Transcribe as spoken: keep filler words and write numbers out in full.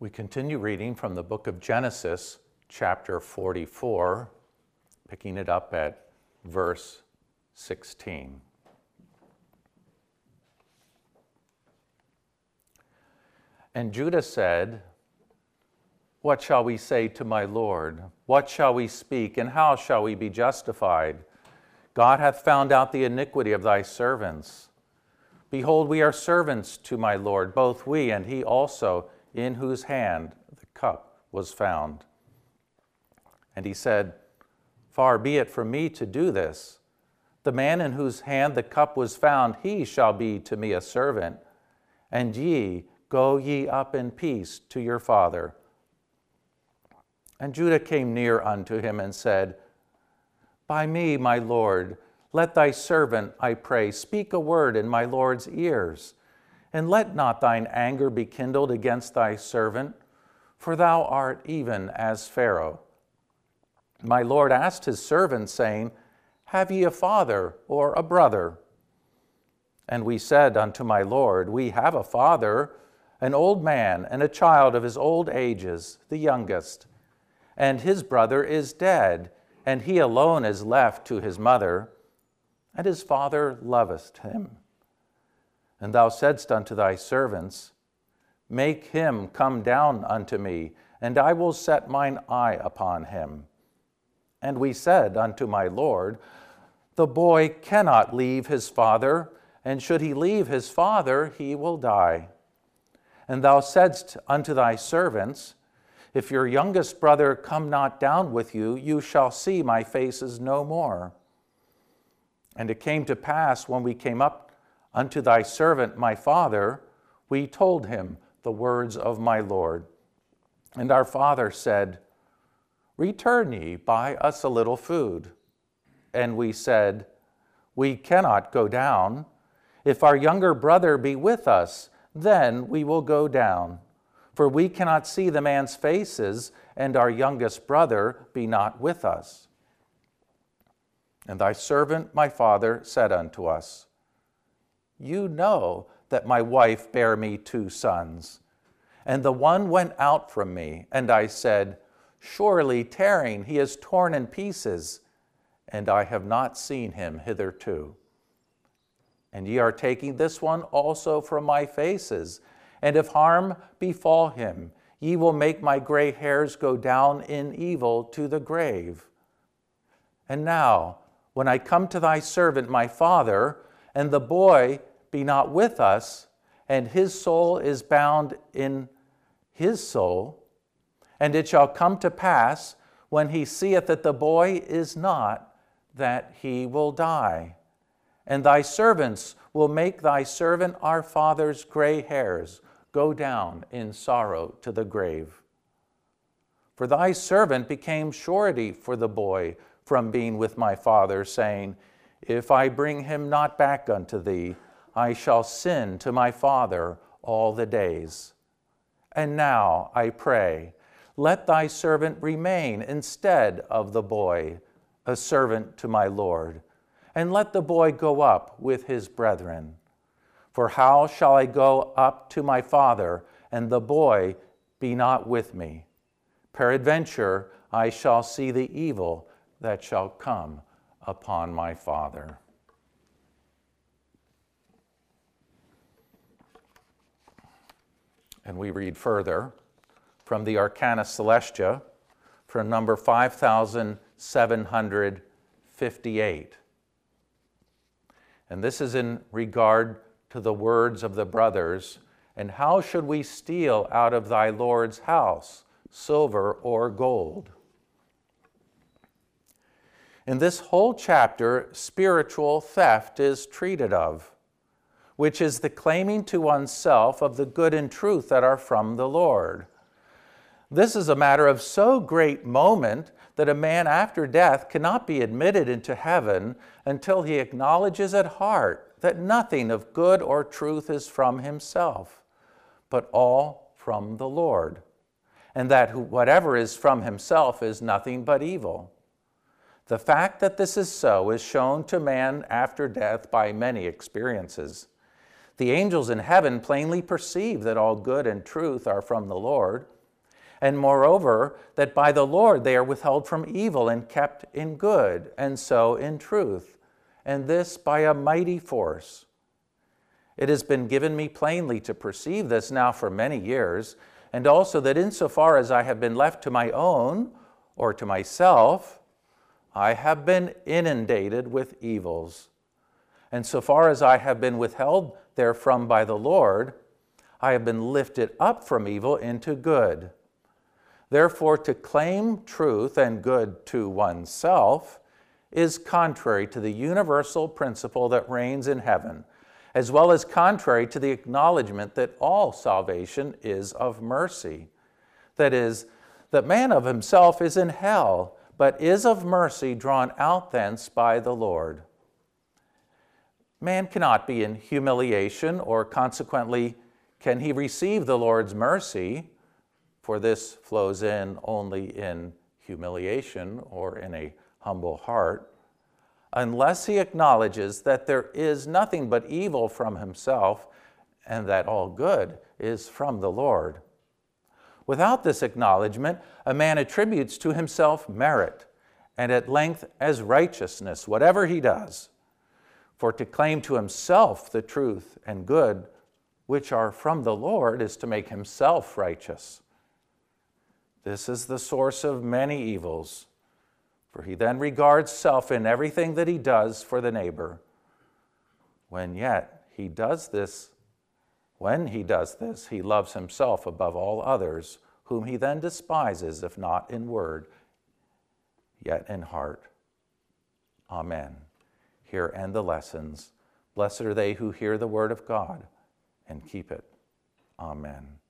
We continue reading from the book of Genesis, chapter forty-four, picking it up at verse sixteen. And Judah said, "What shall we say to my Lord? What shall we speak, and how shall we be justified? God hath found out the iniquity of thy servants. Behold, we are servants to my Lord, both we and he also, in whose hand the cup was found." And he said, "Far be it from me to do this. The man in whose hand the cup was found, he shall be to me a servant. And ye, go ye up in peace to your father." And Judah came near unto him and said, "By me, my Lord, let thy servant, I pray, speak a word in my Lord's ears. And let not thine anger be kindled against thy servant, for thou art even as Pharaoh. My Lord asked his servant, saying, Have ye a father or a brother? And we said unto my Lord, We have a father, an old man, and a child of his old ages, the youngest. And his brother is dead, and he alone is left to his mother, and his father loveth him. And thou saidst unto thy servants, Make him come down unto me, and I will set mine eye upon him. And we said unto my Lord, The boy cannot leave his father, and should he leave his father, he will die. And thou saidst unto thy servants, If your youngest brother come not down with you, you shall see my faces no more. And it came to pass, when we came up unto thy servant my father, we told him the words of my Lord. And our father said, Return ye, buy us a little food. And we said, We cannot go down. If our younger brother be with us, then we will go down. For we cannot see the man's faces, and our youngest brother be not with us. And thy servant my father said unto us, You know that my wife bare me two sons, and the one went out from me, and I said, Surely tearing he is torn in pieces, and I have not seen him hitherto. And ye are taking this one also from my faces, and if harm befall him, ye will make my gray hairs go down in evil to the grave. And now, when I come to thy servant my father, and the boy be not with us, and his soul is bound in his soul, and it shall come to pass, when he seeth that the boy is not, that he will die. And thy servants will make thy servant our father's gray hairs go down in sorrow to the grave. For thy servant became surety for the boy from being with my father, saying, If I bring him not back unto thee, I shall sin to my father all the days. And now, I pray, let thy servant remain instead of the boy, a servant to my Lord, and let the boy go up with his brethren. For how shall I go up to my father, and the boy be not with me? Peradventure, I shall see the evil that shall come upon my father. And we read further from the Arcana Celestia, from number five thousand seven hundred fifty-eight. And this is in regard to the words of the brothers, and how should we steal out of thy Lord's house silver or gold? In this whole chapter, spiritual theft is treated of, which is the claiming to oneself of the good and truth that are from the Lord. This is a matter of so great moment that a man after death cannot be admitted into heaven until he acknowledges at heart that nothing of good or truth is from himself, but all from the Lord, and that whatever is from himself is nothing but evil. The fact that this is so is shown to man after death by many experiences. The angels in heaven plainly perceive that all good and truth are from the Lord, And moreover, that by the Lord they are withheld from evil and kept in good, and so in truth, and this by a mighty force. It has been given me plainly to perceive this now for many years, and also that insofar as I have been left to my own, or to myself, I have been inundated with evils. And so far as I have been withheld therefrom by the Lord, I have been lifted up from evil into good. Therefore, to claim truth and good to oneself is contrary to the universal principle that reigns in heaven, as well as contrary to the acknowledgement that all salvation is of mercy. That is, that man of himself is in hell, but is of mercy drawn out thence by the Lord. Man cannot be in humiliation, or consequently can he receive the Lord's mercy, for this flows in only in humiliation or in a humble heart, unless he acknowledges that there is nothing but evil from himself and that all good is from the Lord. Without this acknowledgement, a man attributes to himself merit, and at length as righteousness, whatever he does. For to claim to himself the truth and good which are from the Lord is to make himself righteous. This is the source of many evils, for he then regards self in everything that he does for the neighbor. When yet he does this, when he does this, he loves himself above all others, whom he then despises, if not in word, yet in heart. Amen. Here end the lessons. Blessed are they who hear the word of God and keep it. Amen.